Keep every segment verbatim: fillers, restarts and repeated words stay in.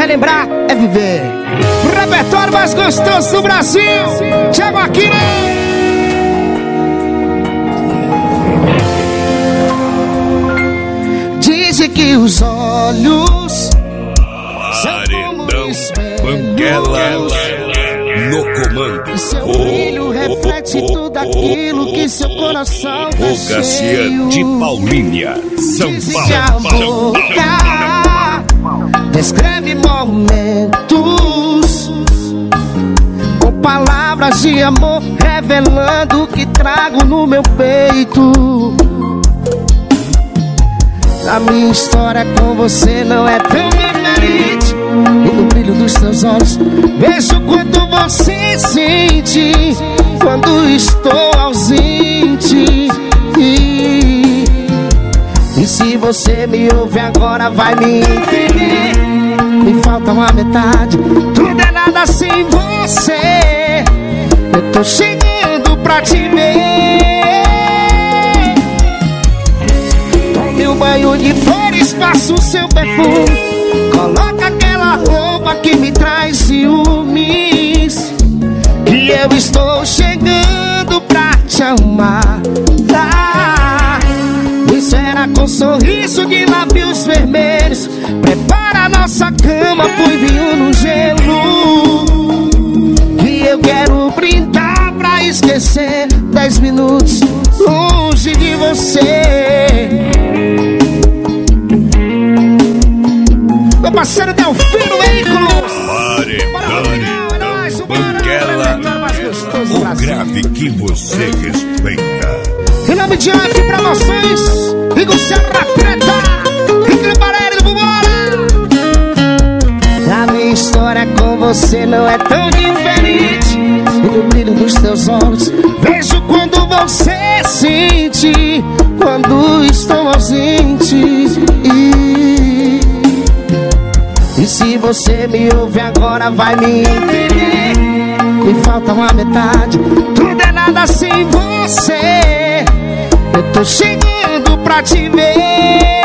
lembrar é viver. O repertório mais gostoso do Brasil, Thiago Aquino. Dizem que os olhos Paredão Banguela no comando. E seu brilho reflete tudo aquilo que seu coração tá cheio. De Paulínia, São Dizem que a Paulo. boca descreve momentos com palavras de amor, revelando o que trago no meu peito. A minha história com você não é tão diferente. E no brilho dos teus olhos vejo quanto você sente quando estou ausente. E, e se você me ouve agora vai me entender. Me falta uma metade, tudo é nada sem você. Eu tô chegando pra te ver. Tome um banho de flores, passa o seu perfume. Coloca aquela roupa que me traz ciúmes. E eu estou chegando pra te amar. Ah, me será com sorriso de lábios vermelhos. Prepara a nossa cama, põe vinho no gelo. E eu quero brindar pra esquecer dez minutos longe de você. Meu parceiro Delfino Veículos. Paredão Banguela, o grave que você respeita. Em nome de F Promoções, Rigo Serra Preta, Rico Barreiro do Vambora. A minha história com você não é tão diferente. E no brilho dos teus olhos vejo quando você sente quando estou ausente. E, e se você me ouve agora vai me entender. Me falta uma metade, tudo é nada sem você. Eu tô chegando pra te ver.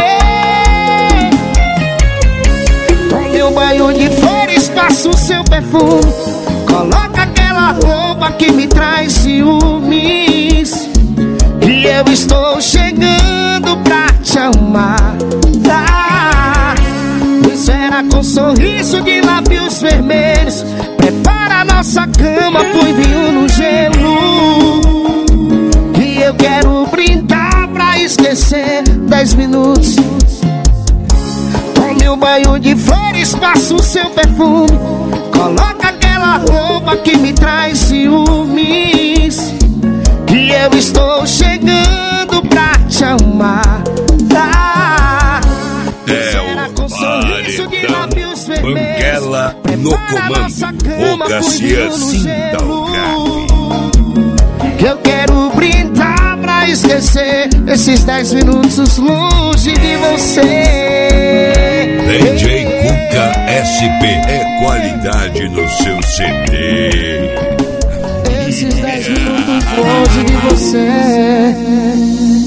Tome um banho de flores, passa o seu perfume. Coloca aquela roupa que me traz ciúmes. E eu estou chegando pra te amar. Ah, me será com sorriso de lábios vermelhos. Prepara a nossa cama, põe vinho no gelo. E eu quero brindar pra esquecer dez minutos. Tome um banho de flores, passa o seu perfume. Coloca aquela roupa que me traz ciúmes. E eu estou chegando pra te amar. Ah, É o Paredão Banguela no comando. O Garcia sinta o grave. Eu quero brindar pra esquecer esses dez minutos longe de você. D J Cuca S P é qualidade no seu C D. Esses dez minutos longe de você.